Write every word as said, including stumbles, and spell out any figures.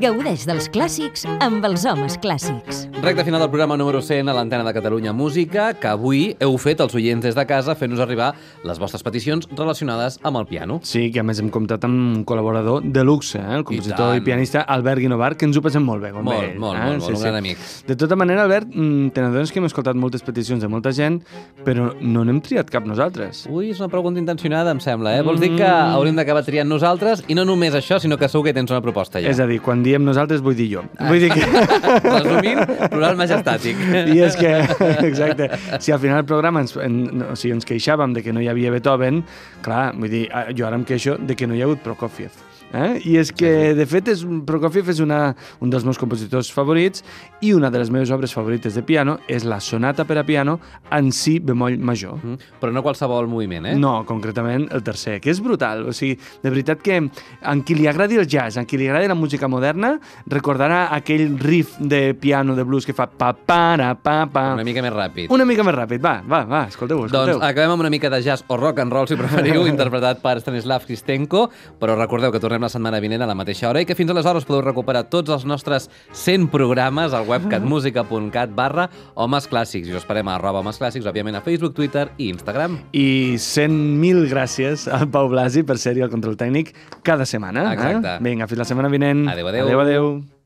Gaudeix dels clàssics amb els homes clàssics. Recte final del programa número cent a l'antena de Catalunya Música, que avui heu fet els oients des de casa fent-nos arribar les vostres peticions relacionades amb el piano. Sí, que a més hem comptat amb un col·laborador de luxe, eh? El compositor i, i pianista Albert Guinovar, que ens ho passem molt bé, com molt, ell. Molt, eh? molt, molt, sí, un sí. gran amic. De tota manera, Albert, te n'adones que hem escoltat moltes peticions de molta gent, però no n'hem triat cap nosaltres. Ui, és una pregunta intencionada, em sembla, eh? Vols dir que hauríem d'acabar triant nosaltres, i no només això, sinó que segur que tens una proposta ja. És a dir, quan diem nosaltres vull dir jo. Vull dir que... Resumint, plural majestàtic. I és que, exacte, si al final del programa ens, en, o sigui, ens queixàvem de que no hi havia Beethoven, clar, vull dir, jo ara em queixo de que no hi ha hagut Prokofiev. Eh? I és que, de fet, és, Prokofiev és una, un dels meus compositors favorits i una de les meves obres favorites de piano és la sonata per a piano en si bemoll major. Mm, però no qualsevol moviment, eh? No, concretament el tercer, que és brutal. O sigui, de veritat que en qui li agradi el jazz, en qui li agradi la música moderna, recordarà aquell riff de piano de blues que fa pa-pa-ra-pa-pa. Una mica més ràpid. Una mica més ràpid, va, va, va, escolteu, escolteu. Doncs acabem amb una mica de jazz o rock and roll, si preferiu, interpretat per Stanislav Kristenko, però recordeu que tornem la setmana vinent a la mateixa hora i que fins aleshores podeu recuperar tots els nostres cent programes al web catmusica.cat barra homes clàssics. I us esperem a arroba homes clàssics, òbviament a Facebook, Twitter i Instagram. I cent mil gràcies al Pau Blasi per ser-hi al control tècnic cada setmana. Exacte. Eh? Vinga, fins la setmana vinent. Adéu, adéu. Adéu, adéu.